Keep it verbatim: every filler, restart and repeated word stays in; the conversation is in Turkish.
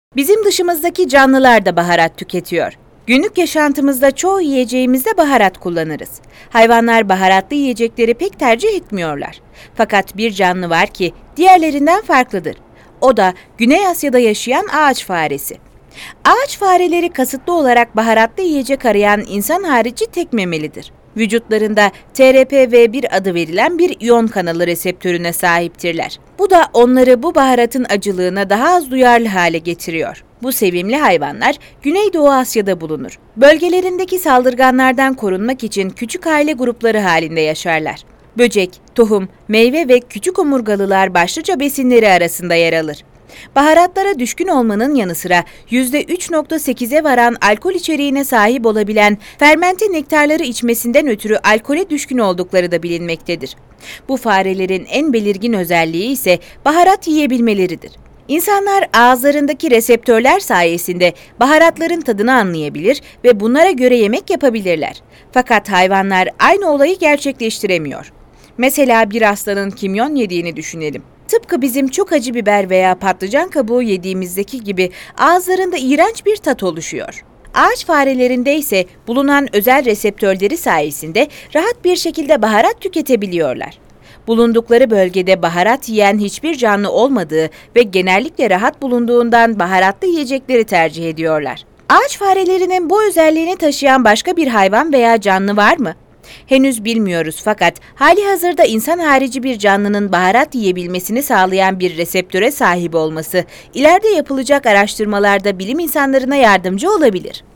Bizim dışımızdaki canlılar da baharat tüketiyor. Günlük yaşantımızda çoğu yiyeceğimizde baharat kullanırız. Hayvanlar baharatlı yiyecekleri pek tercih etmiyorlar. Fakat bir canlı var ki diğerlerinden farklıdır. O da Güney Asya'da yaşayan ağaç faresi. Ağaç fareleri kasıtlı olarak baharatlı yiyecek arayan insan harici tek memelidir. Vücutlarında T R P V bir adı verilen bir iyon kanalı reseptörüne sahiptirler. Bu da onları bu baharatın acılığına daha az duyarlı hale getiriyor. Bu sevimli hayvanlar Güneydoğu Asya'da bulunur. Bölgelerindeki saldırganlardan korunmak için küçük aile grupları halinde yaşarlar. Böcek, tohum, meyve ve küçük omurgalılar başlıca besinleri arasında yer alır. Baharatlara düşkün olmanın yanı sıra yüzde üç virgül sekize varan alkol içeriğine sahip olabilen fermente nektarları içmesinden ötürü alkole düşkün oldukları da bilinmektedir. Bu farelerin en belirgin özelliği ise baharat yiyebilmeleridir. İnsanlar ağızlarındaki reseptörler sayesinde baharatların tadını anlayabilir ve bunlara göre yemek yapabilirler. Fakat hayvanlar aynı olayı gerçekleştiremiyor. Mesela bir aslanın kimyon yediğini düşünelim. Tıpkı bizim çok acı biber veya patlıcan kabuğu yediğimizdeki gibi ağızlarında iğrenç bir tat oluşuyor. Ağaç farelerinde ise bulunan özel reseptörleri sayesinde rahat bir şekilde baharat tüketebiliyorlar. Bulundukları bölgede baharat yiyen hiçbir canlı olmadığı ve genellikle rahat bulunduğundan baharatlı yiyecekleri tercih ediyorlar. Ağaç farelerinin bu özelliğini taşıyan başka bir hayvan veya canlı var mı? Henüz bilmiyoruz fakat halihazırda insan harici bir canlının baharat yiyebilmesini sağlayan bir reseptöre sahip olması, ileride yapılacak araştırmalarda bilim insanlarına yardımcı olabilir.